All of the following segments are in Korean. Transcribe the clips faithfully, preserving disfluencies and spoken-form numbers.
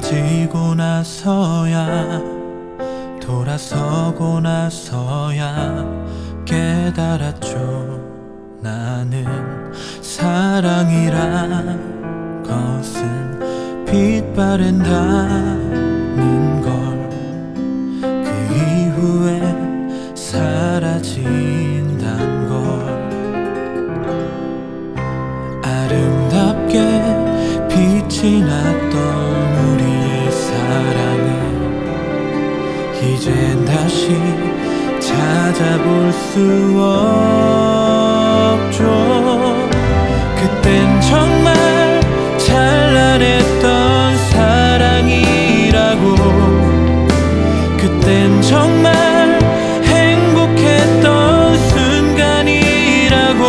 깨지고 나서야, 돌아서고 나서야 깨달았죠. 나는 사랑이란 것은 빛 바랜다는 걸, 그 이후에 사라진단 걸. 아름답게 빛이 났던 우리의 사랑은 이젠 다시 찾아볼 수 없죠. 그땐 정말 찬란했던 사랑이라고, 그땐 정말 행복했던 순간이라고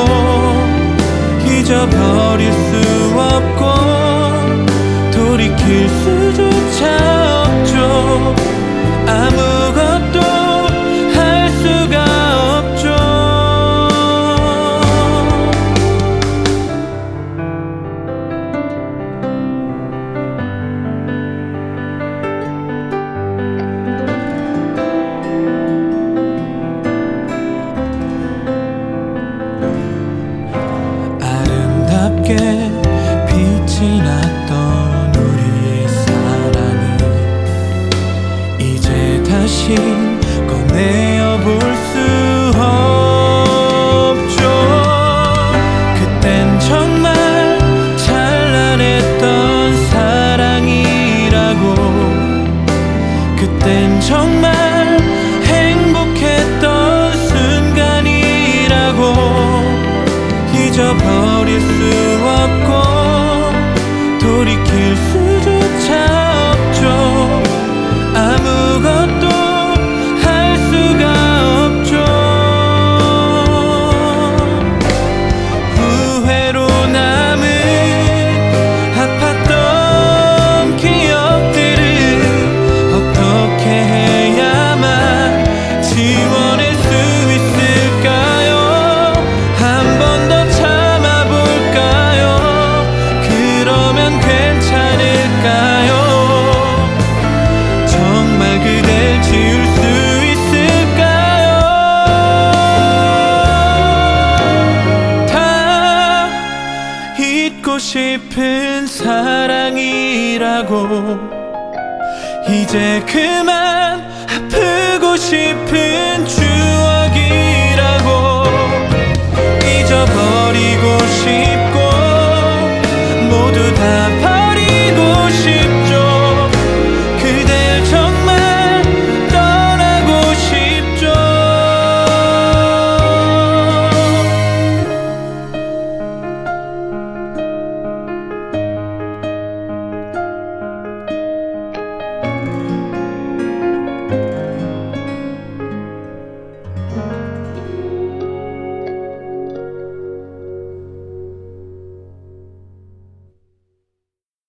잊어버릴 수 없고 돌이킬 수조차 없죠. 아무것도 할 수가 없죠. 아름답게 빛이 났던 우리의 사랑을 이제 다시 꺼내어 볼 수 없죠. 그땐 정말 찬란했던 사랑이라고, 그땐 정말 행복했던 순간이라고 잊어버릴 수 없고 돌이킬 수조차 없죠. 아무것도 할 수가 없죠. 후회로 남은 아팠던 기억들을 어떻게 해야만 지워낼 수 있을까요? 한 번 더 참아볼까요? 그러면 괜찮을까요? 정말 그댈 지울 수 있을까요? 다 잊고 싶은 사랑이라고, 이제 그만 아프고 싶은 주